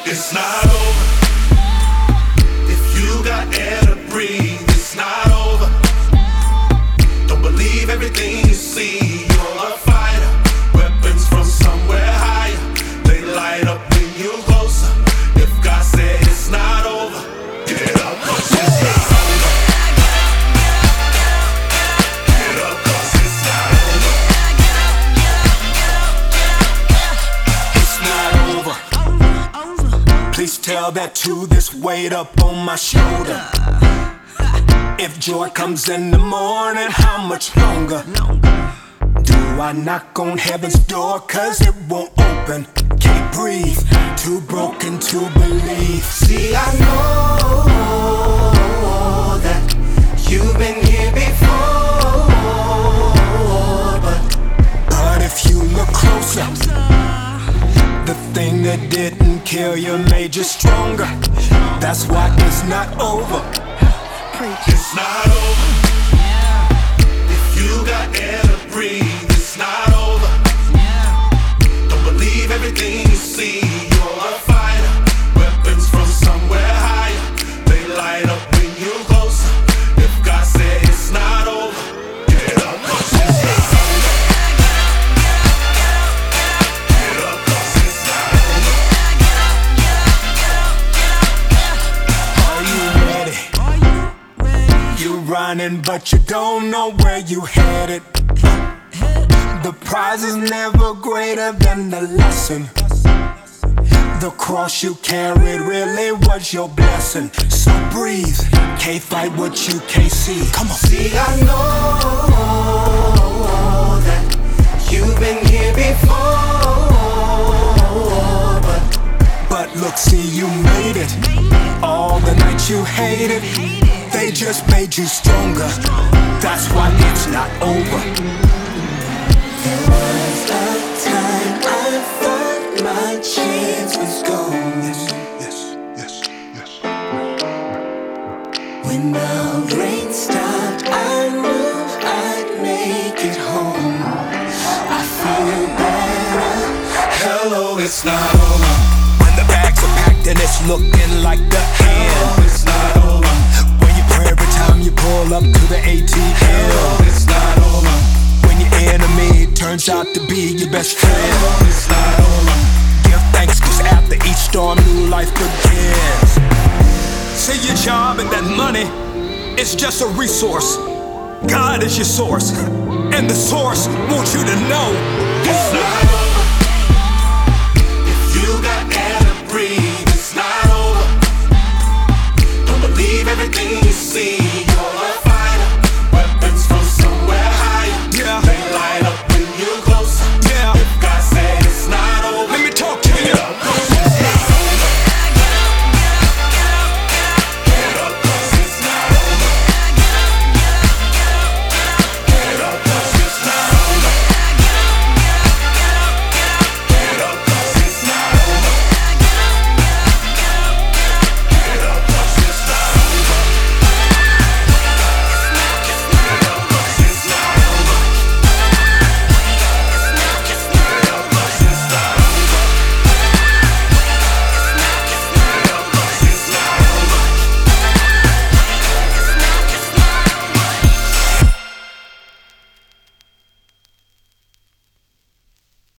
It's not over. If you got air to breathe, it's not over. Don't believe everything you see. You're a fighter. Weapons from somewhere higher. They light up when you're closer. If God said it's not over, get up, 'cause it's not over. Get up, 'cause it's not over. It's not over. Please tell that to this weight up on my shoulder. If joy comes in the morning, how much longer? Do I knock on heaven's door? 'Cause it won't open. Can't breathe, too broken to believe. See, I know that you've been here before, but if you look closer, the thing that didn't kill you made you stronger. That's why it's not over. It's not over. If you got air to breathe, it's not over. Don't believe everything you see. You're a fighter. Weapons from somewhere higher. They light up when you're closer. If God said it's not over, get up, 'cause it's not over. Get up, 'cause it's not over. Are you ready? You're running, but you don't know where you headed. The prize is never greater than the lesson. The cross you carried really was your blessing. So breathe, can't fight what you can't see. Come on. See, I know that you've been here before, but look, see, you made it. All the nights you hated, they just made you stronger. That's why it's not over. There was a time I thought my chance was gone. Yes. When the rain stopped, I knew I'd make it home. I feel better. Hello, it's not over. When the bags are packed and it's looking like the Hello, end. it's not over. When you pray every time you pull up to the ATM. Hello, it's not over. When your enemy turns out to be your best friend. Hello, it's not over. Give thanks, 'cause after each storm new life begins. See, your job and that money, it's just a resource. God is your source, and the source wants you to know It's not over.